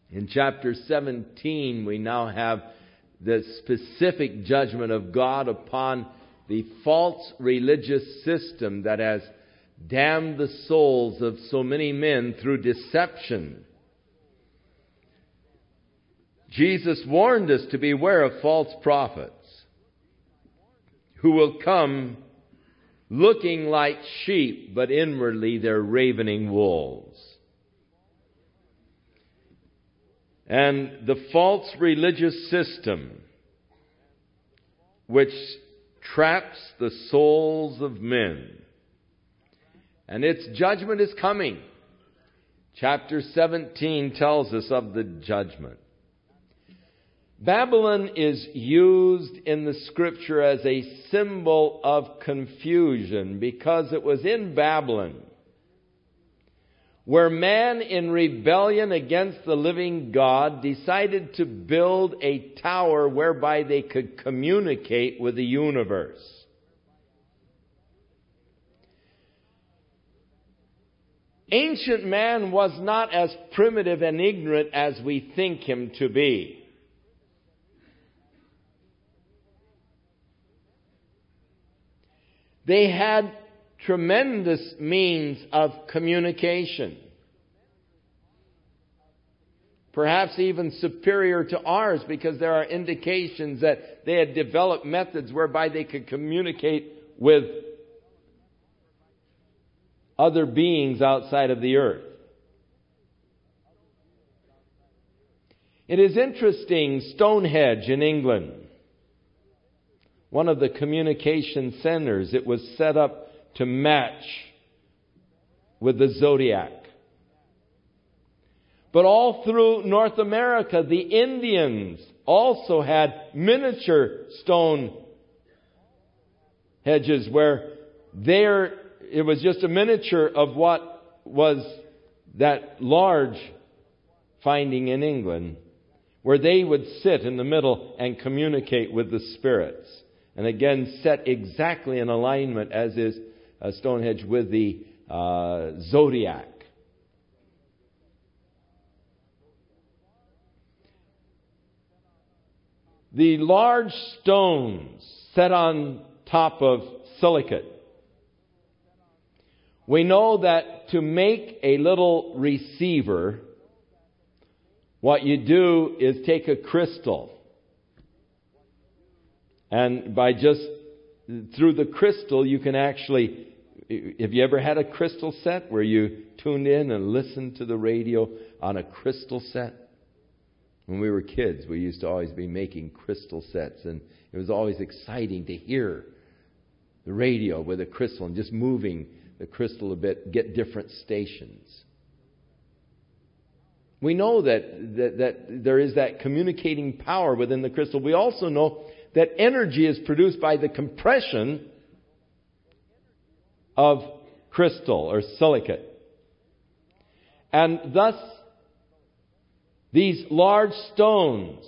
In chapter 17, we now have the specific judgment of God upon the false religious system that has damned the souls of so many men through deception. Jesus warned us to beware of false prophets who will come looking like sheep, but inwardly they're ravening wolves. And the false religious system, which traps the souls of men, and its judgment is coming. Chapter 17 tells us of the judgment. Babylon is used in the Scripture as a symbol of confusion because it was in Babylon where man in rebellion against the living God decided to build a tower whereby they could communicate with the universe. Ancient man was not as primitive and ignorant as we think him to be. They had tremendous means of communication. Perhaps even superior to ours, because there are indications that they had developed methods whereby they could communicate with other beings outside of the earth. It is interesting, Stonehenge in England, one of the communication centers, it was set up to match with the zodiac. But all through North America, the Indians also had miniature stone hedges where it was just a miniature of what was that large finding in England, where they would sit in the middle and communicate with the spirits. And again, set exactly in alignment as is Stonehenge with the zodiac. The large stones set on top of silicate. We know that to make a little receiver, what you do is take a crystal. And by just through the crystal, you can actually, have you ever had a crystal set where you tuned in and listened to the radio on a crystal set? When we were kids, we used to always be making crystal sets, and it was always exciting to hear the radio with a crystal and just moving the crystal a bit, get different stations. We know that there is that communicating power within the crystal. We also know that energy is produced by the compression of crystal or silicate. And thus, these large stones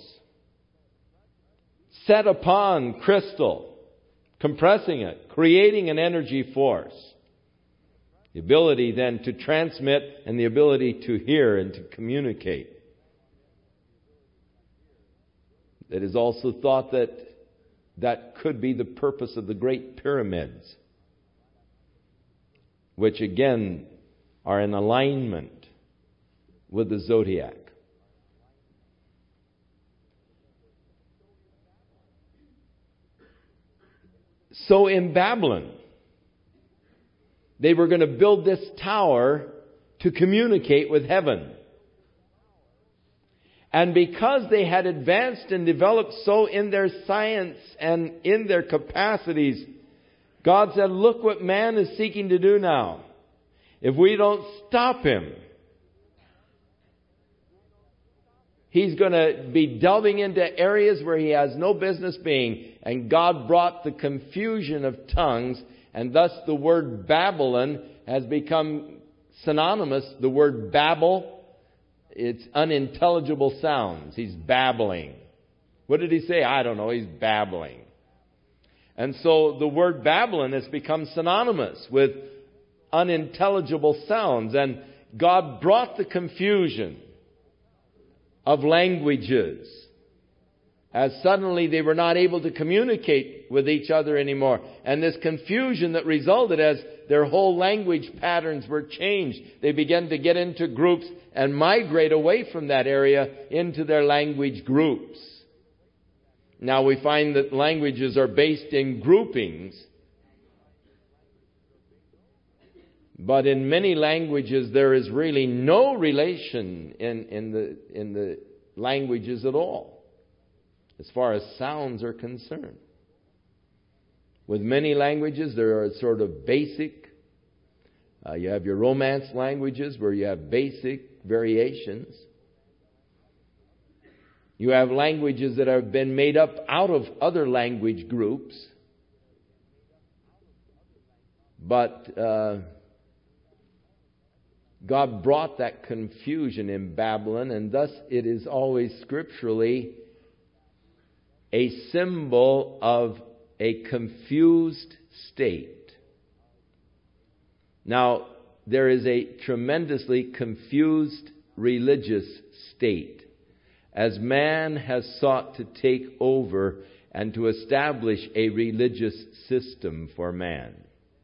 set upon crystal, compressing it, creating an energy force. The ability then to transmit and the ability to hear and to communicate. It is also thought that could be the purpose of the Great Pyramids, which again are in alignment with the zodiac. So in Babylon, they were going to build this tower to communicate with heaven. And because they had advanced and developed so in their science and in their capacities, God said, look what man is seeking to do now. If we don't stop him, he's going to be delving into areas where he has no business being. And God brought the confusion of tongues, and thus the word Babylon has become synonymous. The word Babel, it's unintelligible sounds. He's babbling. What did he say? I don't know. He's babbling. And so the word Babylon has become synonymous with unintelligible sounds. And God brought the confusion of languages, as suddenly they were not able to communicate with each other anymore. And this confusion that resulted as their whole language patterns were changed. They began to get into groups and migrate away from that area into their language groups. Now we find that languages are based in groupings. But in many languages there is really no relation in the languages at all, as far as sounds are concerned. With many languages, there are sort of basic. You have your Romance languages where you have basic variations. You have languages that have been made up out of other language groups. But God brought that confusion in Babylon, and thus it is always scripturally a symbol of a confused state. Now, there is a tremendously confused religious state as man has sought to take over and to establish a religious system for man.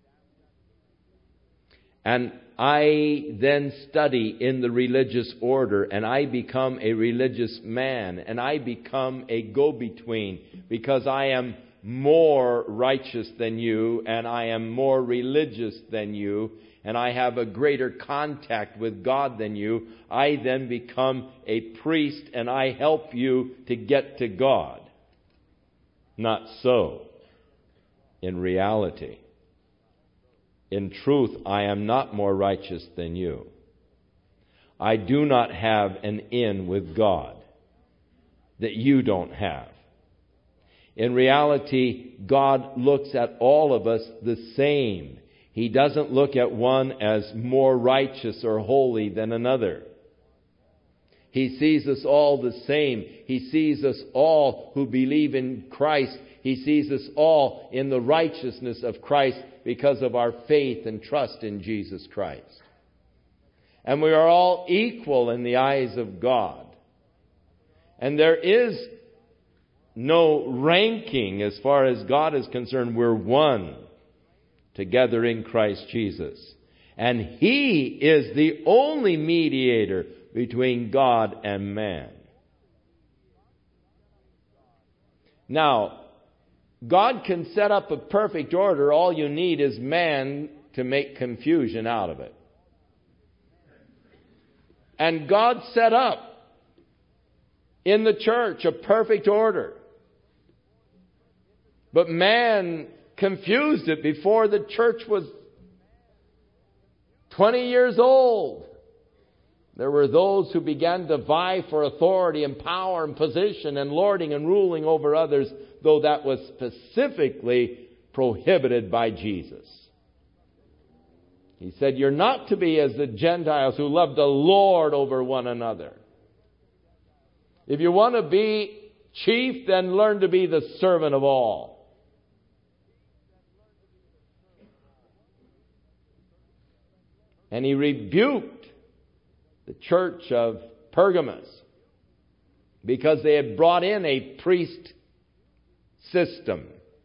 And I then study in the religious order, and I become a religious man, and I become a go-between, because I am more righteous than you, and I am more religious than you, and I have a greater contact with God than you. I then become a priest, and I help you to get to God. Not so in reality. In truth, I am not more righteous than you. I do not have an in with God that you don't have. In reality, God looks at all of us the same. He doesn't look at one as more righteous or holy than another. He sees us all the same. He sees us all who believe in Christ. He sees us all in the righteousness of Christ because of our faith and trust in Jesus Christ. And we are all equal in the eyes of God. And there is no ranking as far as God is concerned. We're one together in Christ Jesus. And He is the only mediator between God and man. Now, God can set up a perfect order. All you need is man to make confusion out of it. And God set up in the church a perfect order. But man confused it before the church was 20 years old. There were those who began to vie for authority and power and position and lording and ruling over others, though that was specifically prohibited by Jesus. He said, you're not to be as the Gentiles who love to lord over one another. If you want to be chief, then learn to be the servant of all. And He rebuked the church of Pergamos because they had brought in a priest system.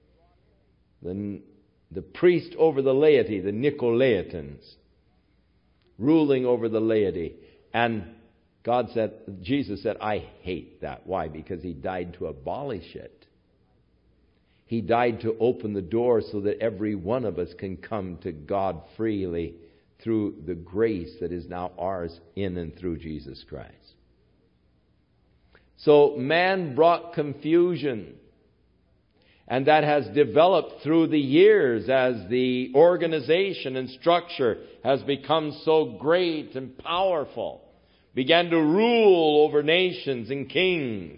The priest over the laity, the Nicolaitans, ruling over the laity. And Jesus said, I hate that. Why? Because He died to abolish it. He died to open the door so that every one of us can come to God freely through the grace that is now ours in and through Jesus Christ. So man brought confusion. And that has developed through the years as the organization and structure has become so great and powerful. Began to rule over nations and kings.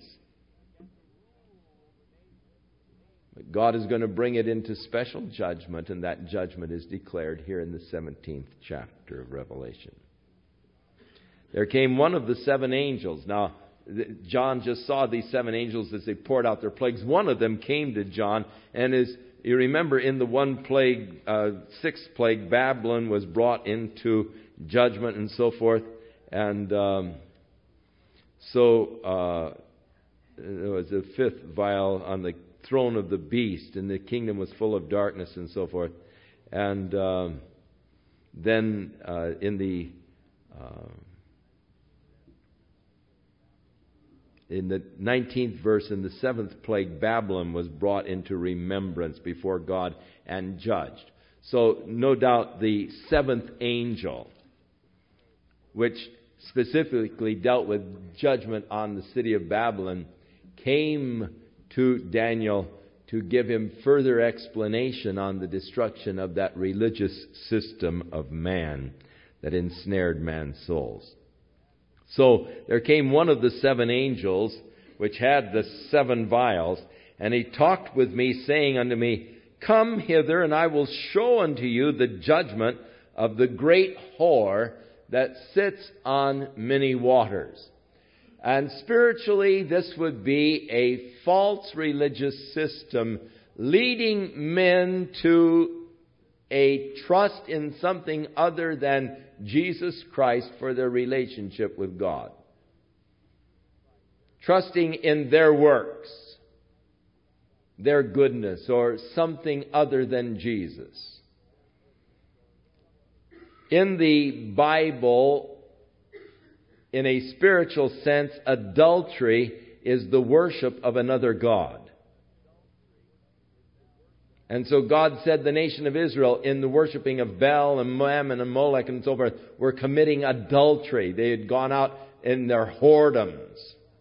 But God is going to bring it into special judgment, and that judgment is declared here in the 17th chapter of Revelation. There came one of the seven angels. Now, John just saw these seven angels as they poured out their plagues. One of them came to John, and as you remember, in the one plague, sixth plague, Babylon was brought into judgment and so forth. And So there was a fifth vial on the throne of the beast, and the kingdom was full of darkness and so forth. And then in the 19th verse, in the seventh plague, Babylon was brought into remembrance before God and judged. So no doubt the seventh angel, which specifically dealt with judgment on the city of Babylon, came to Daniel to give him further explanation on the destruction of that religious system of man that ensnared man's souls. So there came one of the seven angels, which had the seven vials, and he talked with me, saying unto me, Come hither, and I will show unto you the judgment of the great whore that sits on many waters. And spiritually, this would be a false religious system leading men to a trust in something other than Jesus Christ for their relationship with God. Trusting in their works, their goodness, or something other than Jesus. In the Bible, in a spiritual sense, adultery is the worship of another god. And so God said the nation of Israel, in the worshiping of Baal and Mammon and Molech and so forth, were committing adultery. They had gone out in their whoredoms.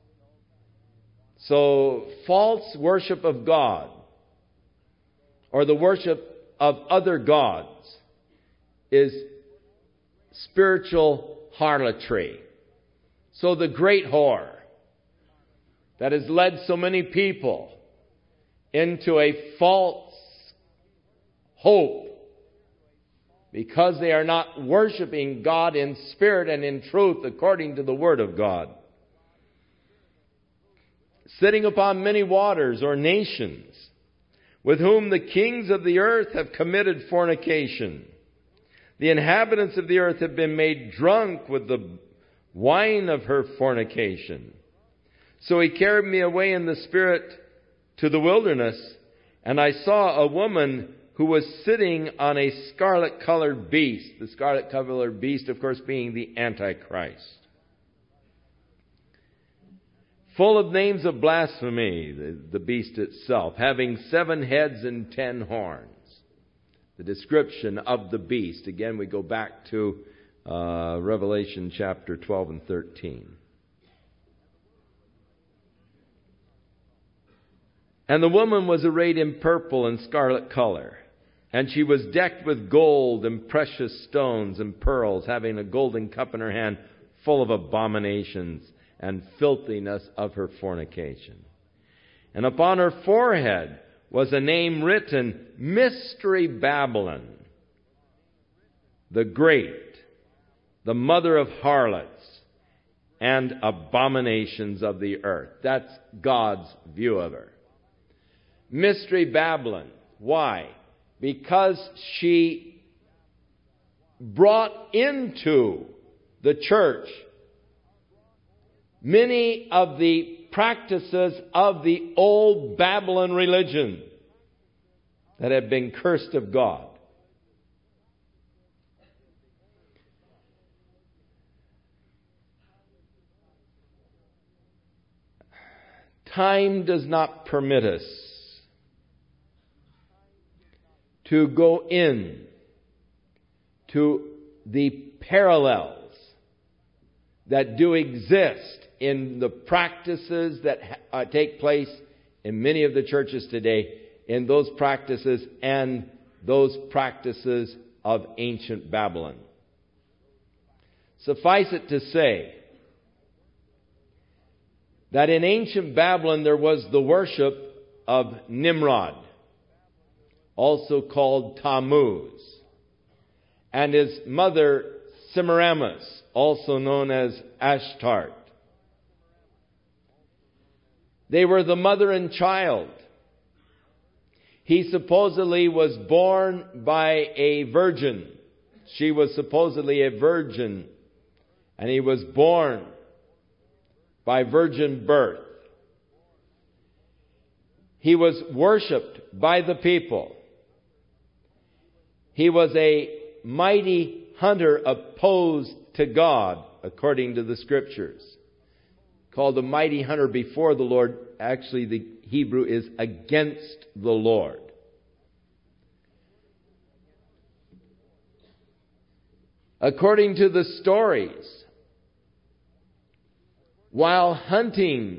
So false worship of God, or the worship of other gods, is spiritual harlotry. So the great whore that has led so many people into a false hope because they are not worshiping God in spirit and in truth according to the Word of God. Sitting upon many waters, or nations, with whom the kings of the earth have committed fornication. The inhabitants of the earth have been made drunk with the wine of her fornication. So he carried me away in the spirit to the wilderness, and I saw a woman who was sitting on a scarlet-colored beast. The scarlet-colored beast, of course, being the Antichrist. Full of names of blasphemy, the beast itself, having 7 heads and 10 horns. The description of the beast. Again, we go back to Revelation chapter 12 and 13. And the woman was arrayed in purple and scarlet color, and she was decked with gold and precious stones and pearls, having a golden cup in her hand full of abominations and filthiness of her fornication. And upon her forehead was a name written, Mystery Babylon, the Great, the mother of harlots and abominations of the earth. That's God's view of her. Mystery Babylon. Why? Because she brought into the church many of the practices of the old Babylon religion that had been cursed of God. Time does not permit us to go in to the parallels that do exist in the practices that take place in many of the churches today, in those practices and those practices of ancient Babylon. Suffice it to say that in ancient Babylon there was the worship of Nimrod, also called Tammuz, and his mother Semiramis, also known as Ashtart. They were the mother and child. He supposedly was born by a virgin. She was supposedly a virgin, and he was born by virgin birth. He was worshipped by the people. He was a mighty hunter opposed to God, according to the Scriptures. Called a mighty hunter before the Lord. Actually, the Hebrew is against the Lord. According to the stories, while hunting,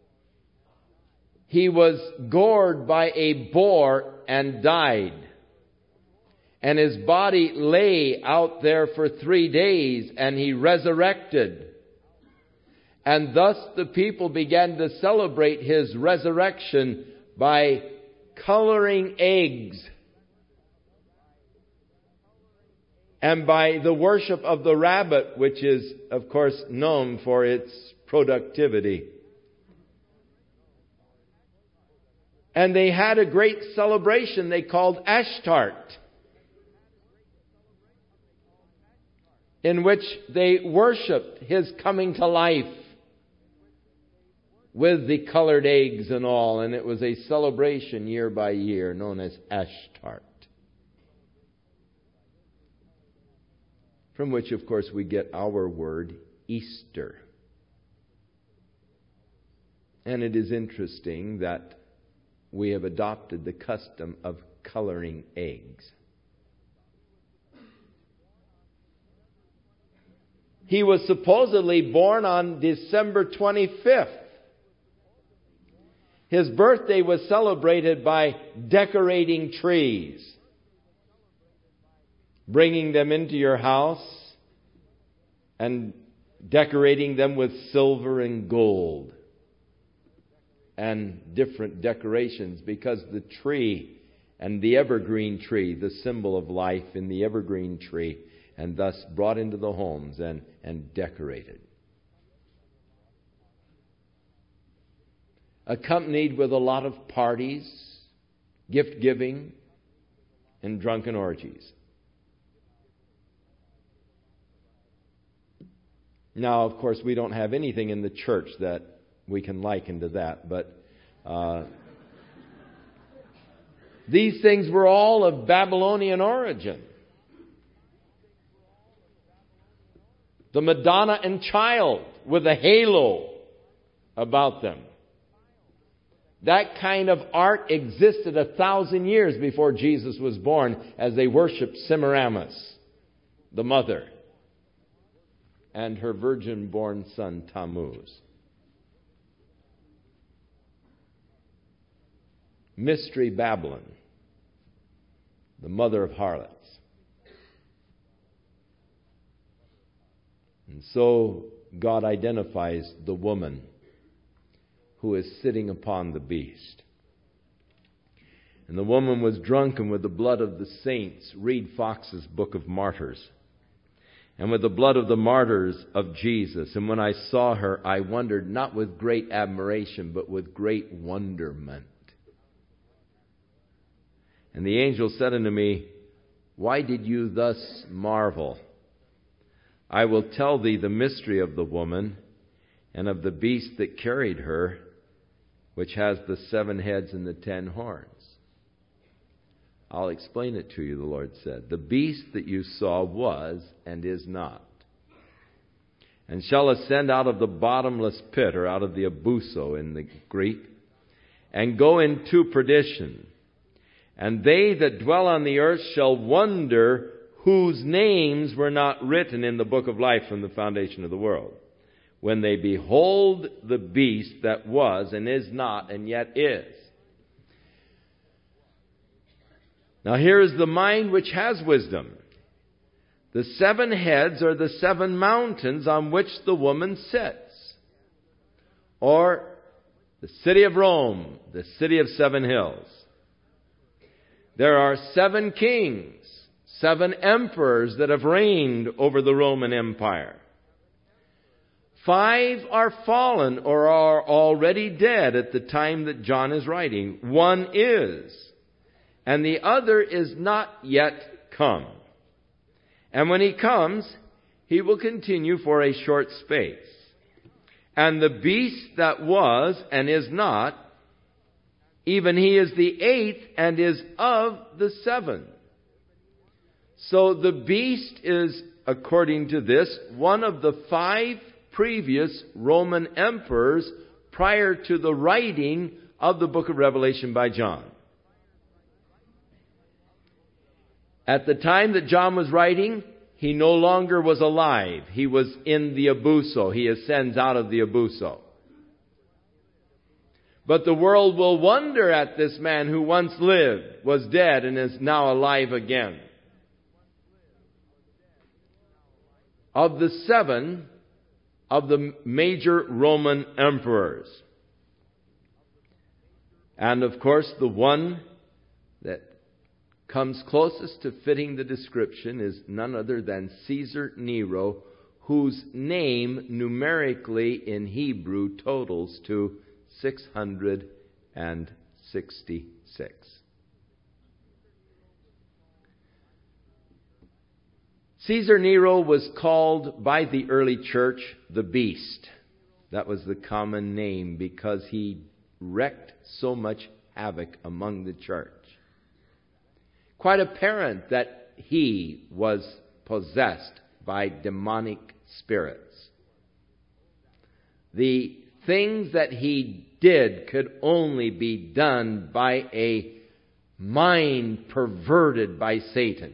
he was gored by a boar and died. And his body lay out there for 3 days, and he resurrected. And thus the people began to celebrate his resurrection by coloring eggs and by the worship of the rabbit, which is, of course, known for its productivity. And they had a great celebration they called Ashtart, in which they worshipped his coming to life with the colored eggs and all. And it was a celebration year by year known as Ashtart, from which, of course, we get our word Easter. And it is interesting that we have adopted the custom of coloring eggs. He was supposedly born on December 25th. His birthday was celebrated by decorating trees, bringing them into your house and decorating them with silver and gold and different decorations, because the tree and the evergreen tree, the symbol of life in the evergreen tree, and thus brought into the homes and decorated. Accompanied with a lot of parties, gift giving, and drunken orgies. Now, of course, we don't have anything in the church that we can liken to that, but these things were all of Babylonian origin. The Madonna and Child with a halo about them. That kind of art existed 1,000 years before Jesus was born, as they worshipped Semiramis, the mother, and her virgin-born son Tammuz. Mystery Babylon, the mother of harlots. And so God identifies the woman who is sitting upon the beast. And the woman was drunken with the blood of the saints. Read Fox's Book of Martyrs. And with the blood of the martyrs of Jesus. And when I saw her, I wondered, not with great admiration, but with great wonderment. And the angel said unto me, Why did you thus marvel? I will tell thee the mystery of the woman and of the beast that carried her, which has the 7 heads and the 10 horns. I'll explain it to you, the Lord said. The beast that you saw was and is not, and shall ascend out of the bottomless pit, or out of the abuso in the Greek, and go into perdition. And they that dwell on the earth shall wonder whose names were not written in the book of life from the foundation of the world, when they behold the beast that was and is not and yet is. Now here is the mind which has wisdom. The 7 heads are the 7 mountains on which the woman sits. Or the city of Rome, the city of 7 hills. There are 7 kings, 7 emperors that have reigned over the Roman Empire. 5 are fallen or are already dead at the time that John is writing. 1 is, and the other is not yet come. And when he comes, he will continue for a short space. And the beast that was and is not, even he is the eighth and is of the seven. So the beast is, according to this, one of the 5 previous Roman emperors prior to the writing of the book of Revelation by John. At the time that John was writing, he no longer was alive. He was in the abuso. He ascends out of the abuso. But the world will wonder at this man who once lived, was dead, and is now alive again. Of the 7 of the major Roman emperors. And of course, the one that comes closest to fitting the description is none other than Caesar Nero, whose name numerically in Hebrew totals to 666. Caesar Nero was called by the early church the Beast. That was the common name because he wreaked so much havoc among the church. Quite apparent that he was possessed by demonic spirits. The things that he did could only be done by a mind perverted by Satan.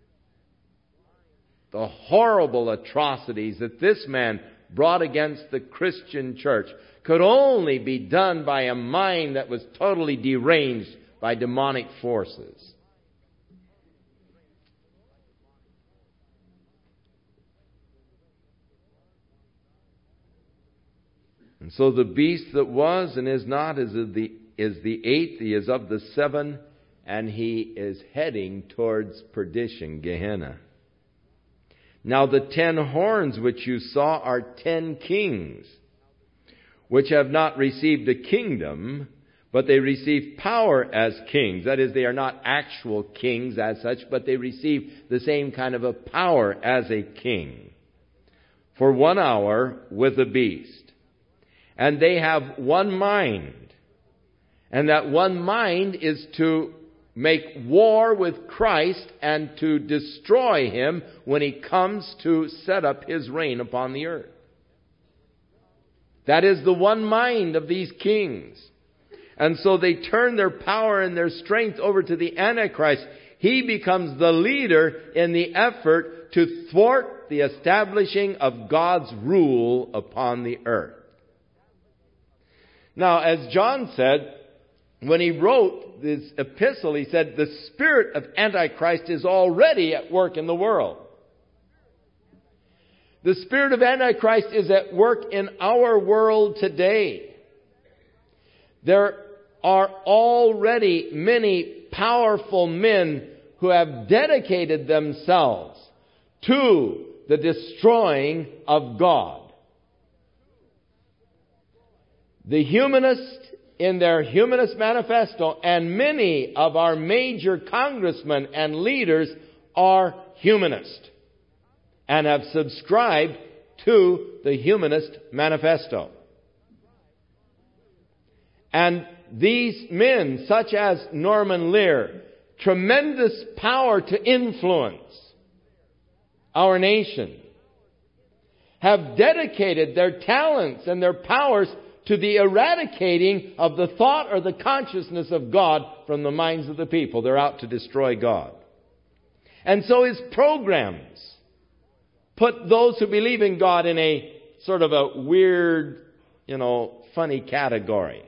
The horrible atrocities that this man brought against the Christian church could only be done by a mind that was totally deranged by demonic forces. And so the beast that was and is not is the 8th. He is of the 7, and he is heading towards perdition, Gehenna. Now the 10 horns which you saw are 10 kings, which have not received a kingdom, but they receive power as kings. That is, they are not actual kings as such, but they receive the same kind of a power as a king. For 1 hour with the beast. And they have one mind. And that one mind is to make war with Christ and to destroy him when he comes to set up his reign upon the earth. That is the one mind of these kings. And so they turn their power and their strength over to the Antichrist. He becomes the leader in the effort to thwart the establishing of God's rule upon the earth. Now, as John said, when he wrote this epistle, he said, the spirit of Antichrist is already at work in the world. The spirit of Antichrist is at work in our world today. There are already many powerful men who have dedicated themselves to the destroying of God. The humanists in their Humanist Manifesto and many of our major congressmen and leaders are humanist and have subscribed to the Humanist Manifesto. And these men, such as Norman Lear, tremendous power to influence our nation, have dedicated their talents and their powers to the eradicating of the thought or the consciousness of God from the minds of the people. They're out to destroy God. And so his programs put those who believe in God in a sort of a weird, funny category.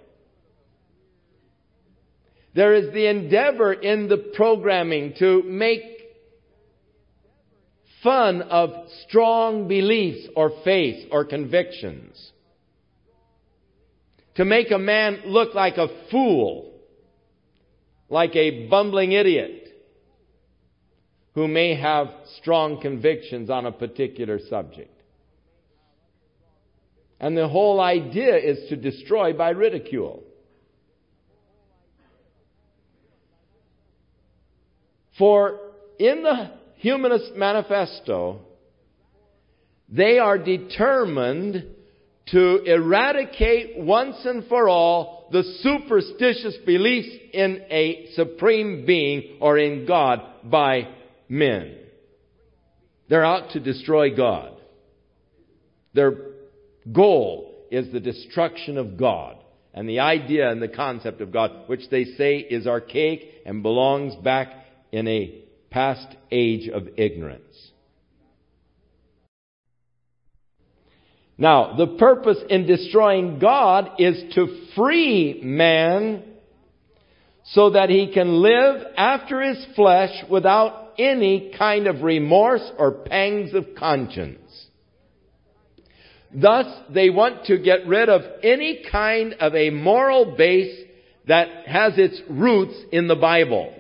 There is the endeavor in the programming to make fun of strong beliefs or faith or convictions. To make a man look like a fool, like a bumbling idiot, who may have strong convictions on a particular subject. And the whole idea is to destroy by ridicule. For in the Humanist Manifesto, they are determined to eradicate once and for all the superstitious beliefs in a supreme being or in God by men. They're out to destroy God. Their goal is the destruction of God and the idea and the concept of God, which they say is archaic and belongs back in a past age of ignorance. Now, the purpose in destroying God is to free man so that he can live after his flesh without any kind of remorse or pangs of conscience. Thus, they want to get rid of any kind of a moral base that has its roots in the Bible.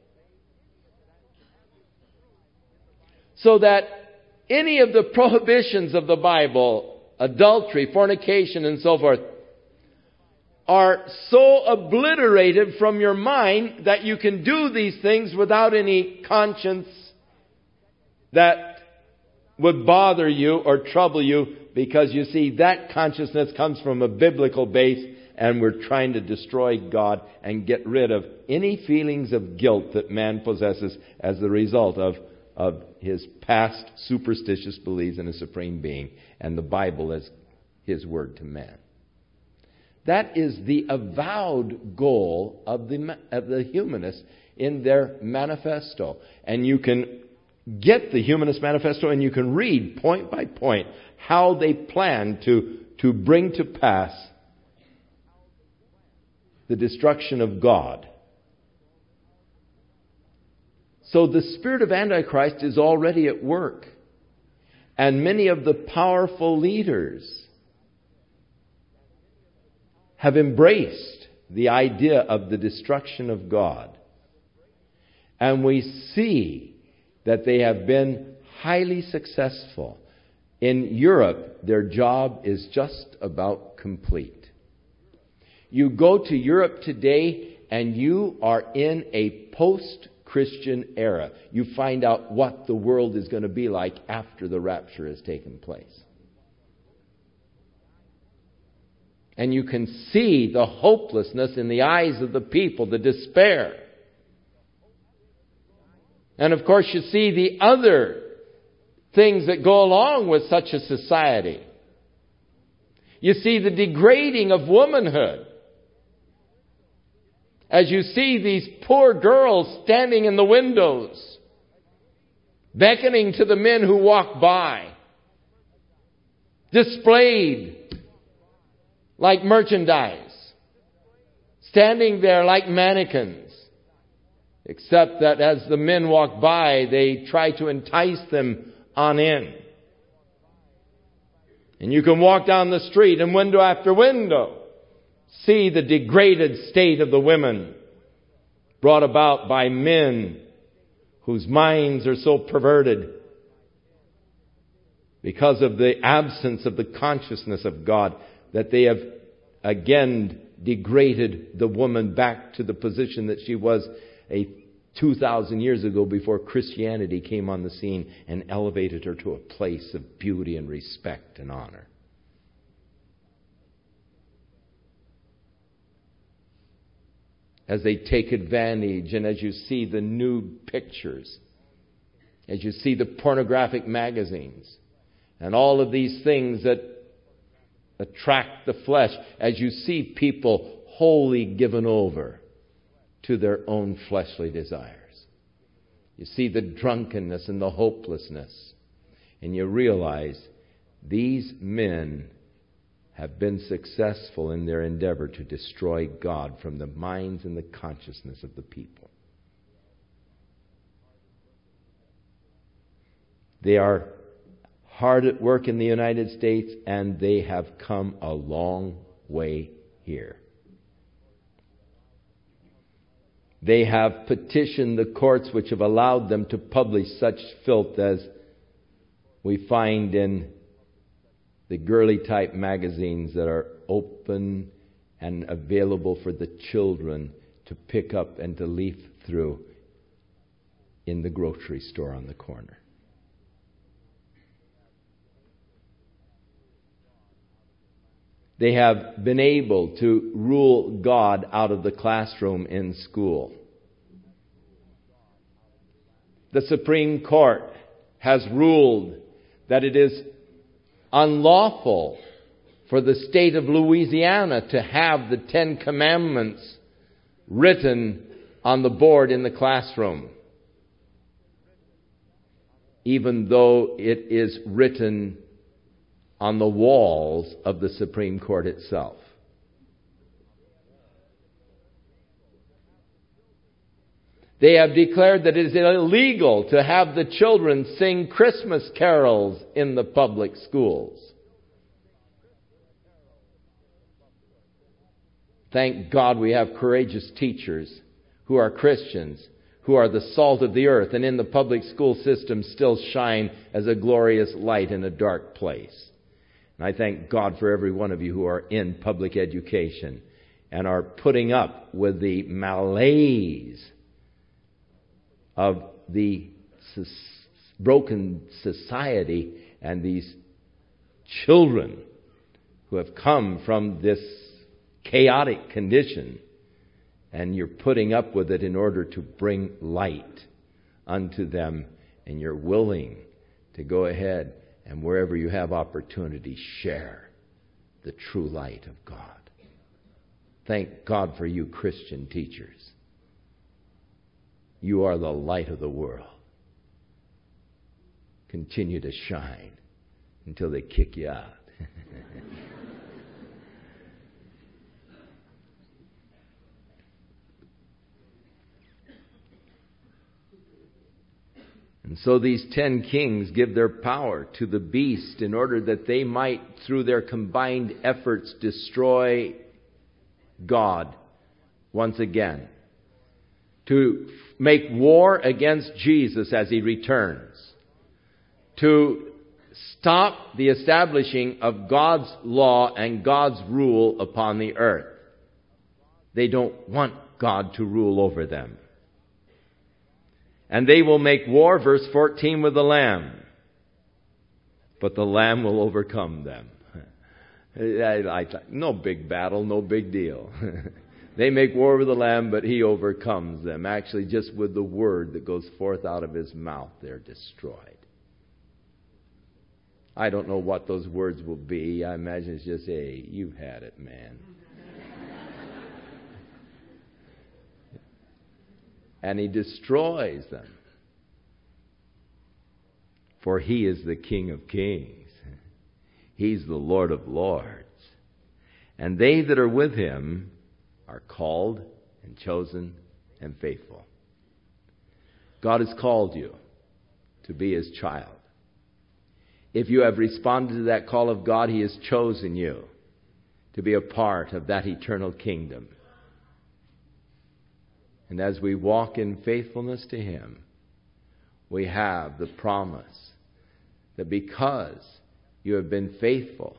So that any of the prohibitions of the Bible, adultery, fornication, and so forth, are so obliterated from your mind that you can do these things without any conscience that would bother you or trouble you, because you see, that consciousness comes from a biblical base, and we're trying to destroy God and get rid of any feelings of guilt that man possesses as the result of his past superstitious beliefs in a supreme being and the Bible as his word to man. That is the avowed goal of the humanists in their manifesto. And you can get the Humanist Manifesto and you can read point by point how they plan to bring to pass the destruction of God. So the spirit of Antichrist is already at work. And many of the powerful leaders have embraced the idea of the destruction of God. And we see that they have been highly successful. In Europe, their job is just about complete. You go to Europe today and you are in a post-Christian era. You find out what the world is going to be like after the rapture has taken place. And you can see the hopelessness in the eyes of the people, the despair. And of course you see the other things that go along with such a society. You see the degrading of womanhood. As you see these poor girls standing in the windows, beckoning to the men who walk by, displayed like merchandise, standing there like mannequins, except that as the men walk by, they try to entice them on in. And you can walk down the street and window after window see the degraded state of the women brought about by men whose minds are so perverted because of the absence of the consciousness of God, that they have again degraded the woman back to the position that she was 2,000 years ago before Christianity came on the scene and elevated her to a place of beauty and respect and honor. As they take advantage, and as you see the nude pictures, as you see the pornographic magazines, and all of these things that attract the flesh, as you see people wholly given over to their own fleshly desires. You see the drunkenness and the hopelessness, and you realize these men have been successful in their endeavor to destroy God from the minds and the consciousness of the people. They are hard at work in the United States, and they have come a long way here. They have petitioned the courts which have allowed them to publish such filth as we find in the girly type magazines that are open and available for the children to pick up and to leaf through in the grocery store on the corner. they have been able to rule God out of the classroom in school. The Supreme Court has ruled that it is unlawful for the state of Louisiana to have the Ten Commandments written on the board in the classroom, even though it is written on the walls of the Supreme Court itself. They have declared that it is illegal to have the children sing Christmas carols in the public schools. Thank God we have courageous teachers who are Christians, who are the salt of the earth, and in the public school system still shine as a glorious light in a dark place. And I thank God for every one of you who are in public education and are putting up with the malaise of the broken society and these children who have come from this chaotic condition, and you're putting up with it in order to bring light unto them, and you're willing to go ahead and wherever you have opportunity, share the true light of God. Thank God for you Christian teachers. You are the light of the world. Continue to shine until they kick you out. And so these 10 kings give their power to the beast in order that they might, through their combined efforts, destroy God once again. To make war against Jesus as He returns. To stop the establishing of God's law and God's rule upon the earth. They don't want God to rule over them. And they will make war, verse 14, with the Lamb. But the Lamb will overcome them. No big battle, no big deal. They make war with the Lamb, but He overcomes them. Actually, just with the word that goes forth out of His mouth, they're destroyed. I don't know what those words will be. I imagine it's just, hey, you've had it, man. And He destroys them. For He is the King of kings. He's the Lord of lords. And they that are with Him are called and chosen and faithful. God has called you to be His child. If you have responded to that call of God, He has chosen you to be a part of that eternal kingdom. And as we walk in faithfulness to Him, we have the promise that because you have been faithful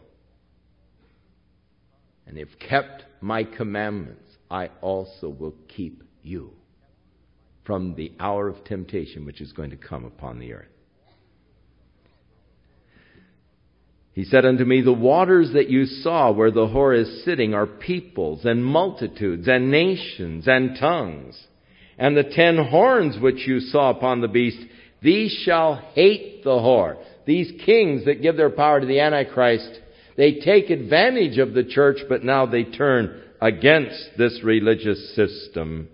and have kept My commandments, I also will keep you from the hour of temptation which is going to come upon the earth. He said unto me, the waters that you saw where the whore is sitting are peoples and multitudes and nations and tongues. And the 10 horns which you saw upon the beast, these shall hate the whore. These kings that give their power to the Antichrist, they take advantage of the church, but now they turn against this religious system.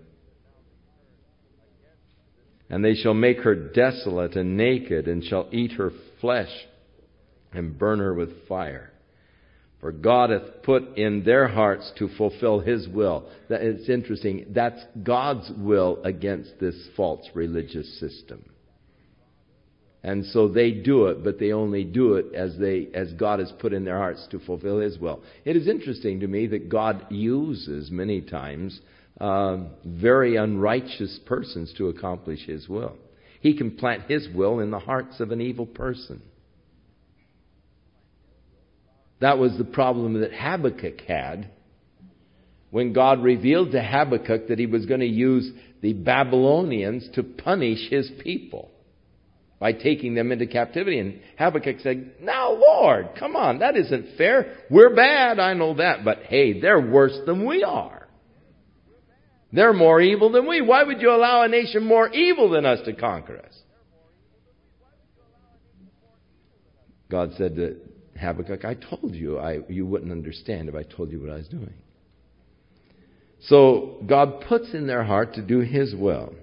And they shall make her desolate and naked, and shall eat her flesh and burn her with fire. For God hath put in their hearts to fulfill His will. It's interesting. That's God's will against this false religious system. And so they do it, but they only do it as God has put in their hearts to fulfill His will. It is interesting to me that God uses many times very unrighteous persons to accomplish His will. He can plant His will in the hearts of an evil person. That was the problem that Habakkuk had when God revealed to Habakkuk that He was going to use the Babylonians to punish His people. by taking them into captivity. And Habakkuk said, now, Lord, come on, that isn't fair. We're bad, I know that. But hey, they're worse than we are. They're more evil than we. Why would you allow a nation more evil than us to conquer us? God said to Habakkuk, I told you you wouldn't understand if I told you what I was doing. So God puts in their heart to do His will,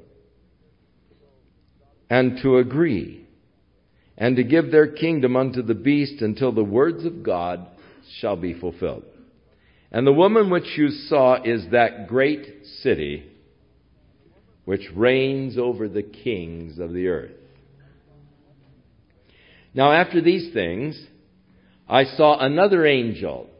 and to agree, and to give their kingdom unto the beast until the words of God shall be fulfilled. And the woman which you saw is that great city which reigns over the kings of the earth. Now after these things, I saw another angel,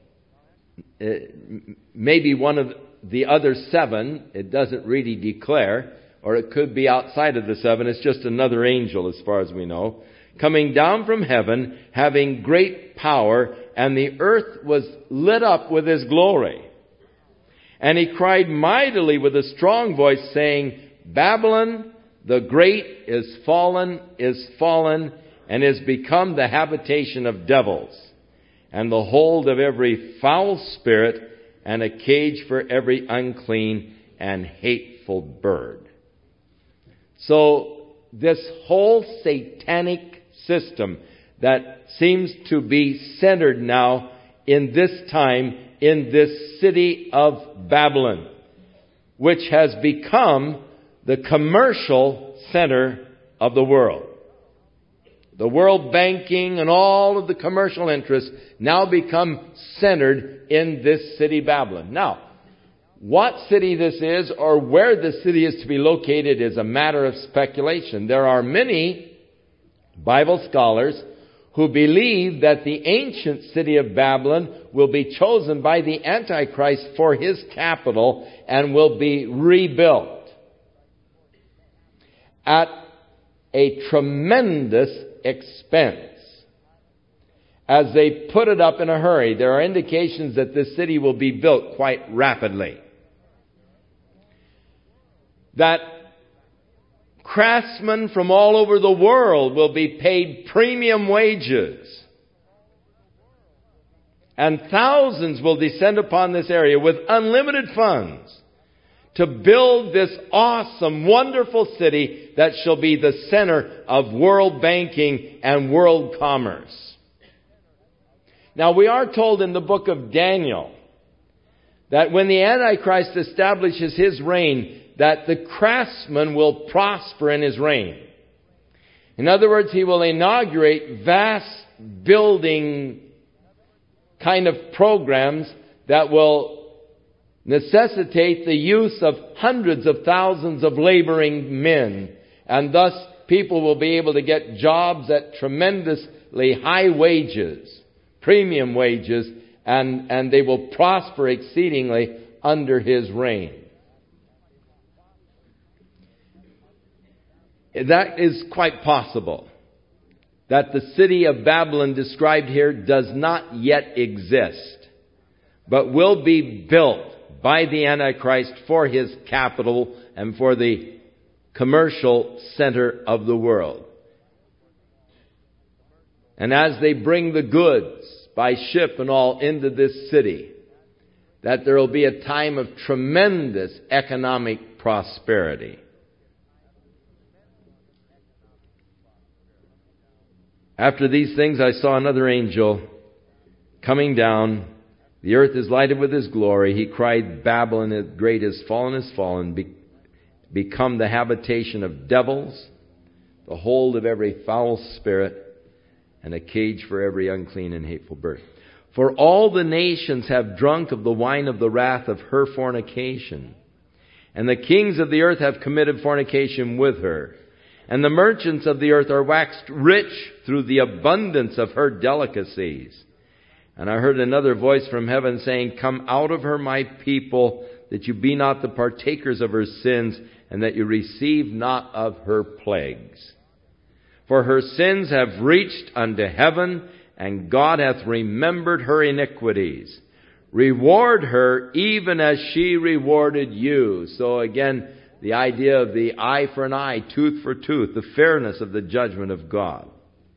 maybe one of the other seven. It doesn't really declare, or it could be outside of the seven. It's just another angel as far as we know, coming down from heaven, having great power, and the earth was lit up with His glory. And he cried mightily with a strong voice, saying, Babylon the great is fallen, and is become the habitation of devils, and the hold of every foul spirit, and a cage for every unclean and hateful bird. So this whole satanic system that seems to be centered now in this time in this city of Babylon, which has become the commercial center of the world. The world banking and all of the commercial interests now become centered in this city Babylon. Now, what city this is or where the city is to be located is a matter of speculation. There are many Bible scholars who believe that the ancient city of Babylon will be chosen by the Antichrist for his capital and will be rebuilt at a tremendous expense as they put it up in a hurry. There are indications that this city will be built quite rapidly. That craftsmen from all over the world will be paid premium wages. And thousands will descend upon this area with unlimited funds to build this awesome, wonderful city that shall be the center of world banking and world commerce. Now, we are told in the book of Daniel that when the Antichrist establishes his reign, that the craftsman will prosper in his reign. In other words, he will inaugurate vast building kind of programs that will necessitate the use of hundreds of thousands of laboring men. And thus, people will be able to get jobs at tremendously high wages, premium wages, and they will prosper exceedingly under his reign. That is quite possible. That the city of Babylon described here does not yet exist, but will be built by the Antichrist for his capital and for the commercial center of the world. And as they bring the goods by ship and all into this city, that there will be a time of tremendous economic prosperity. After these things I saw another angel coming down. The earth is lighted with his glory. He cried, Babylon the great is fallen, become the habitation of devils, the hold of every foul spirit, and a cage for every unclean and hateful bird. For all the nations have drunk of the wine of the wrath of her fornication, and the kings of the earth have committed fornication with her. And the merchants of the earth are waxed rich through the abundance of her delicacies. And I heard another voice from heaven saying, Come out of her, my people, that you be not the partakers of her sins, and that you receive not of her plagues. For her sins have reached unto heaven, and God hath remembered her iniquities. Reward her even as she rewarded you. So again, The idea of the eye for an eye, tooth for tooth, the fairness of the judgment of God.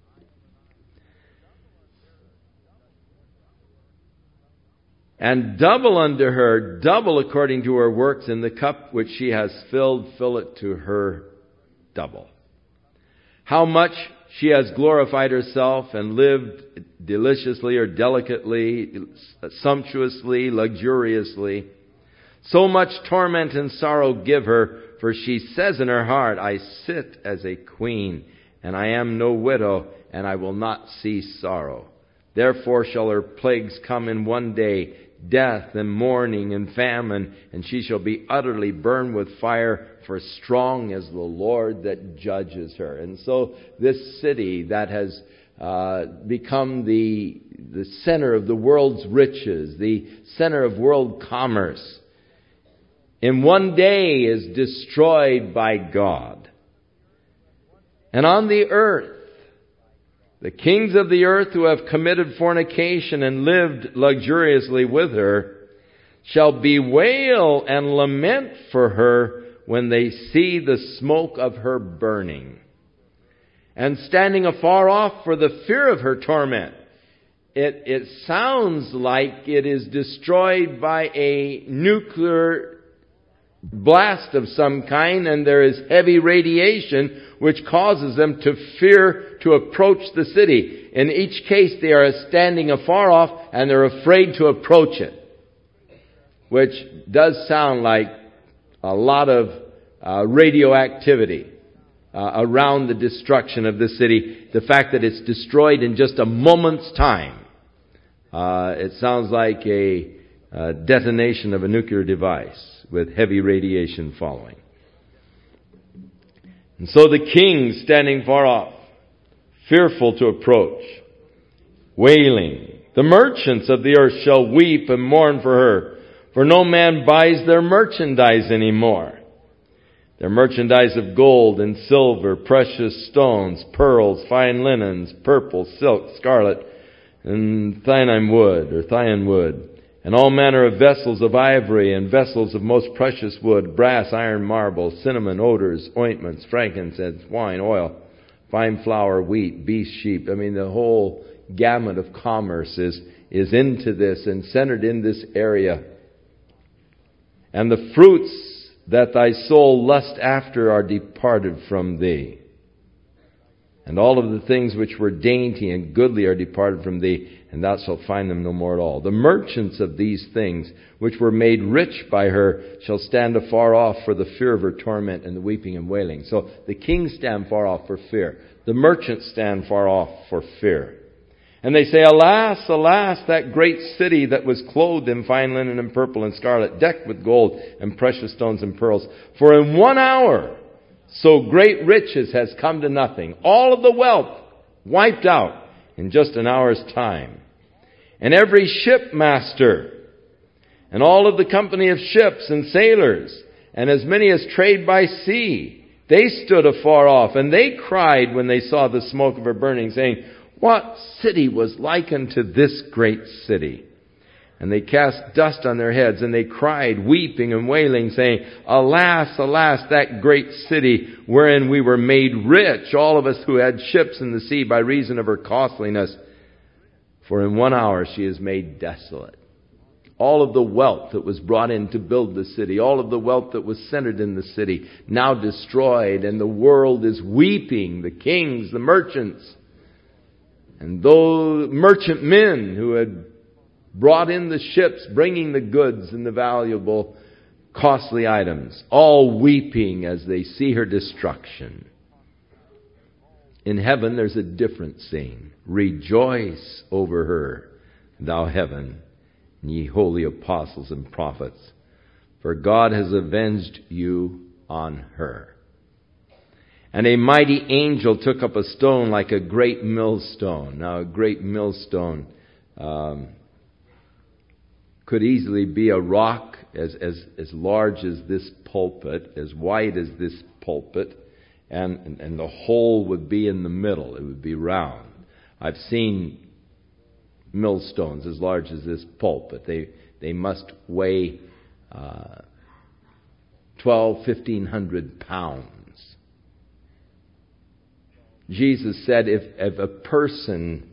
And double unto her, double according to her works, in the cup which she has filled, fill it to her double. How much she has glorified herself and lived deliciously or delicately, sumptuously, luxuriously. So much torment and sorrow give her, for she says in her heart, I sit as a queen, and I am no widow, and I will not see sorrow. Therefore shall her plagues come in one day, death and mourning and famine, and she shall be utterly burned with fire, for strong is the Lord that judges her. And so this city that has become the center of the world's riches, the center of world commerce, in one day is destroyed by God. And on the earth, the kings of the earth who have committed fornication and lived luxuriously with her shall bewail and lament for her when they see the smoke of her burning. And standing afar off for the fear of her torment. It sounds like it is destroyed by a nuclear blast of some kind, and there is heavy radiation which causes them to fear to approach the city. In each case, they are standing afar off and they're afraid to approach it, which does sound like a lot of radioactivity around the destruction of the city. The fact that it's destroyed in just a moment's time. It sounds like a detonation of a nuclear device with heavy radiation following. And so the king standing far off, fearful to approach, wailing. The merchants of the earth shall weep and mourn for her, for no man buys their merchandise anymore. Their merchandise of gold and silver, precious stones, pearls, fine linens, purple, silk, scarlet, and thyine wood, and all manner of vessels of ivory and vessels of most precious wood, brass, iron, marble, cinnamon, odors, ointments, frankincense, wine, oil, fine flour, wheat, beast, sheep. I mean, the whole gamut of commerce is into this and centered in this area. And the fruits that thy soul lust after are departed from thee. And all of the things which were dainty and goodly are departed from thee, and thou shalt find them no more at all. The merchants of these things, which were made rich by her, shall stand afar off for the fear of her torment and the weeping and wailing. So the kings stand far off for fear. The merchants stand far off for fear. And they say, Alas, alas, that great city that was clothed in fine linen and purple and scarlet, decked with gold and precious stones and pearls. For in 1 hour, so great riches has come to nothing. All of the wealth wiped out in just an hour's time. And every shipmaster and all of the company of ships and sailors and as many as trade by sea, they stood afar off and they cried when they saw the smoke of her burning, saying, What city was likened to this great city? And they cast dust on their heads, and they cried, weeping and wailing, saying, Alas, alas, that great city wherein we were made rich, all of us who had ships in the sea by reason of her costliness. For in 1 hour she is made desolate. All of the wealth that was brought in to build the city, all of the wealth that was centered in the city, now destroyed, and the world is weeping, the kings, the merchants. And those merchant men who had brought in the ships, bringing the goods and the valuable, costly items, all weeping as they see her destruction. In heaven, there's a different scene. Rejoice over her, thou heaven, ye holy apostles and prophets, for God has avenged you on her. And a mighty angel took up a stone like a great millstone. Now, a great millstone could easily be a rock as large as this pulpit, as wide as this pulpit, and the hole would be in the middle. It would be round. I've seen millstones as large as this pulpit. They must weigh 1,500 pounds. Jesus said if a person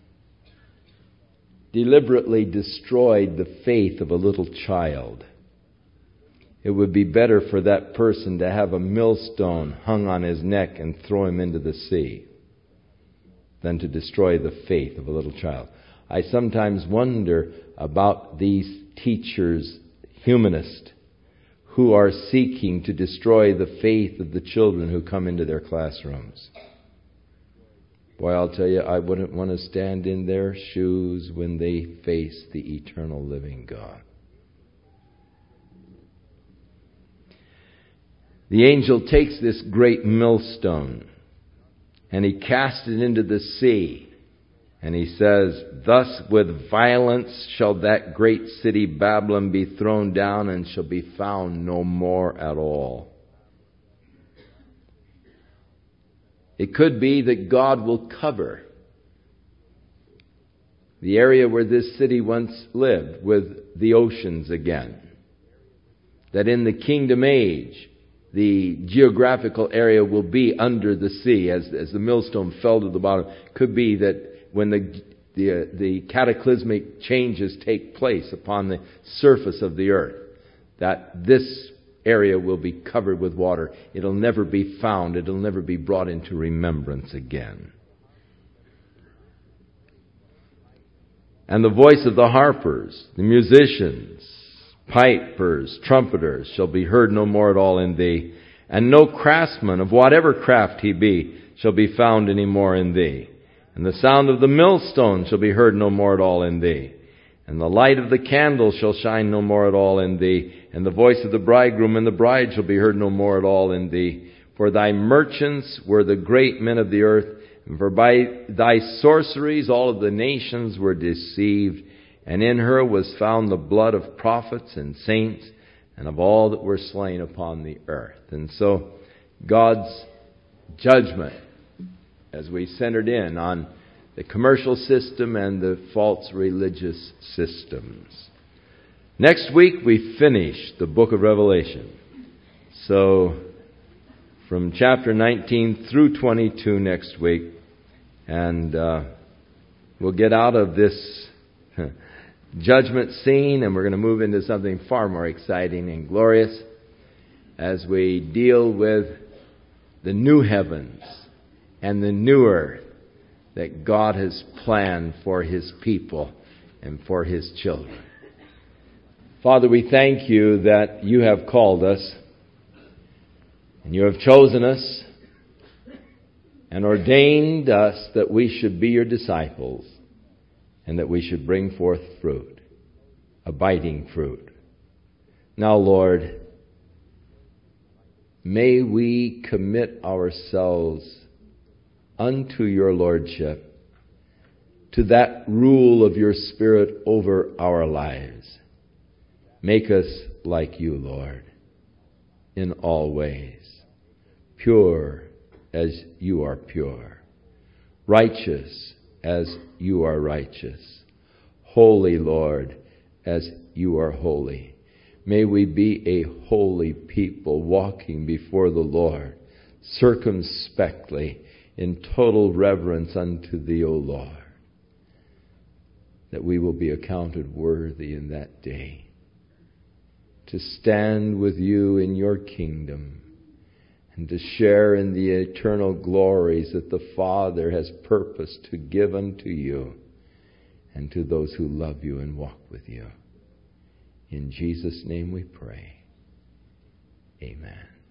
deliberately destroyed the faith of a little child, it would be better for that person to have a millstone hung on his neck and throw him into the sea than to destroy the faith of a little child. I sometimes wonder about these teachers, humanists, who are seeking to destroy the faith of the children who come into their classrooms. Boy, I'll tell you, I wouldn't want to stand in their shoes when they face the eternal living God. The angel takes this great millstone and he casts it into the sea. And he says, "Thus with violence shall that great city Babylon be thrown down and shall be found no more at all." It could be that God will cover the area where this city once lived with the oceans again. That in the kingdom age, the geographical area will be under the sea as the millstone fell to the bottom. Could be that when the cataclysmic changes take place upon the surface of the earth, that this area will be covered with water. It'll never be found. It'll never be brought into remembrance again. And the voice of the harpers, the musicians, pipers, trumpeters shall be heard no more at all in thee. And no craftsman of whatever craft he be shall be found any more in thee. And the sound of the millstone shall be heard no more at all in thee. And the light of the candle shall shine no more at all in thee. And the voice of the bridegroom and the bride shall be heard no more at all in thee. For thy merchants were the great men of the earth. And for by thy sorceries all of the nations were deceived. And in her was found the blood of prophets and saints and of all that were slain upon the earth. And so God's judgment, as we centered in on the commercial system and the false religious systems. Next week we finish the book of Revelation. So from chapter 19 through 22 next week. And we'll get out of this judgment scene and we're going to move into something far more exciting and glorious as we deal with the new heavens and the new earth that God has planned for His people and for His children. Father, we thank You that You have called us and You have chosen us and ordained us that we should be Your disciples and that we should bring forth fruit, abiding fruit. Now, Lord, may we commit ourselves unto Your Lordship, to that rule of Your Spirit over our lives. Make us like You, Lord, in all ways. Pure as You are pure. Righteous as You are righteous. Holy, Lord, as You are holy. May we be a holy people walking before the Lord circumspectly in total reverence unto Thee, O Lord, that we will be accounted worthy in that day to stand with You in Your kingdom and to share in the eternal glories that the Father has purposed to give unto You and to those who love You and walk with You. In Jesus' name we pray. Amen.